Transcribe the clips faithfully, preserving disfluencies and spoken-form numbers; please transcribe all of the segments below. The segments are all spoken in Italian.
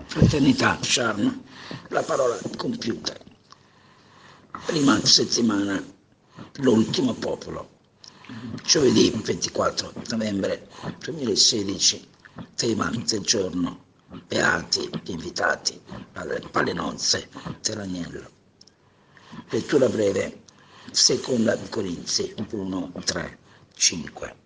Fraternità, charme, la parola computer. Prima settimana, l'ultimo popolo. Giovedì ventiquattro novembre duemilasedici, tema del giorno, beati invitati alle palinozze dell'agnello. Lettura breve, seconda Corinzi uno, tre, cinque.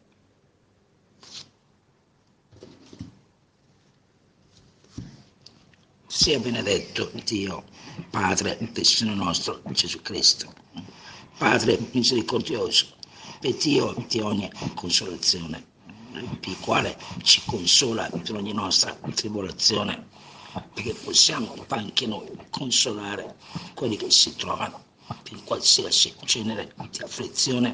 Sia benedetto Dio, Padre del Signore nostro Gesù Cristo, Padre misericordioso, e Dio di ogni consolazione, il quale ci consola per ogni nostra tribolazione, perché possiamo anche noi consolare quelli che si trovano in qualsiasi genere di afflizione,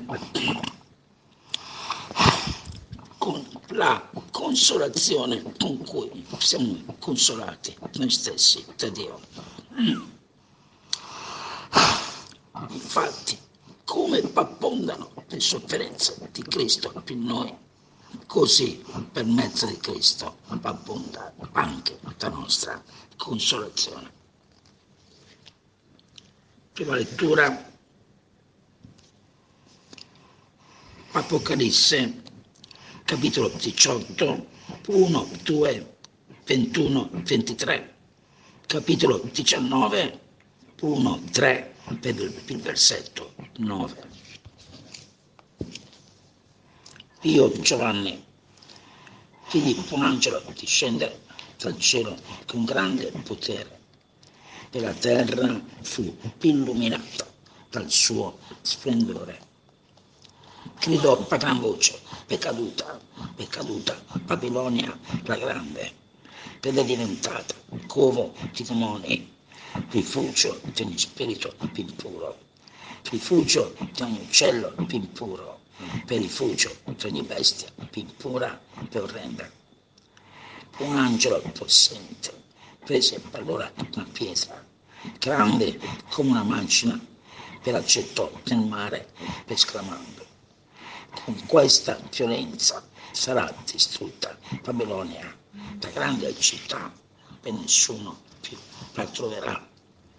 con la consolazione con cui siamo consolati noi stessi da Dio. Infatti, come abbondano le sofferenze di Cristo in noi, così per mezzo di Cristo abbonda anche la nostra consolazione. Prima lettura, Apocalisse, capitolo diciotto, uno, due, ventuno, ventitré, capitolo diciannove, uno, tre, per il versetto nove. Io, Giovanni, vidi un angelo discendere dal cielo con grande potere, e la terra fu illuminata dal suo splendore. Gridò a gran voce: è caduta, è caduta Babilonia la grande, ed è diventata covo di demoni, rifugio di ogni spirito impuro, rifugio di ogni uccello impuro, per rifugio di ogni bestia impura e orrenda. Un angelo possente prese allora una pietra grande come una macina e la gettò nel mare, esclamando: con questa violenza sarà distrutta Babilonia, la grande città, e nessuno più la troverà.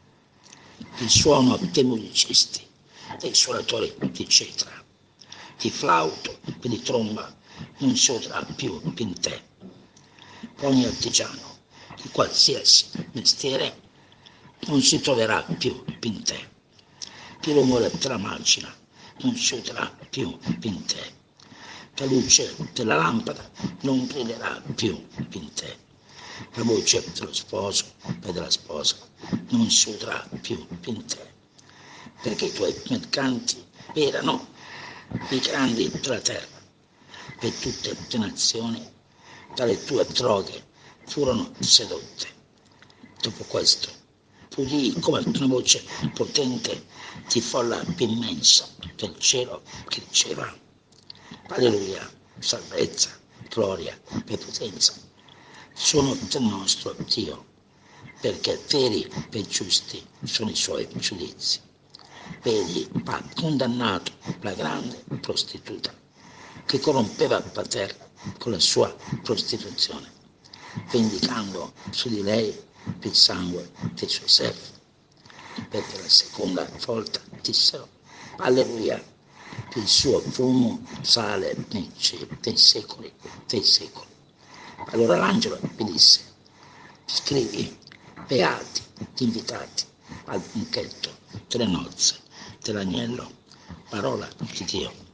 Il suono dei musicisti, dei suonatori di cetra, di flauto e di tromba non si udrà più in te. Ogni artigiano di qualsiasi mestiere non si troverà più in te. Il rumore della macina non si udrà più in te. La luce della lampada non brillerà più in te. La voce dello sposo e della sposa non si udrà più in te, perché i tuoi mercanti erano i grandi della terra, e tutte le nazioni dalle tue droghe furono sedotte. Dopo questo udii come una voce potente di folla immensa del cielo che diceva: alleluia, salvezza, gloria e potenza sono del nostro Dio, perché veri e giusti sono i suoi giudizi. Egli ha condannato la grande prostituta che corrompeva la terra con la sua prostituzione, vendicando su di lei il sangue dei suoi servi. Per la seconda volta dissero: alleluia, il suo fumo sale nei, nei secoli dei secoli. Allora l'angelo mi disse: scrivi, beati invitati al banchetto delle nozze dell'agnello. Parola di Dio.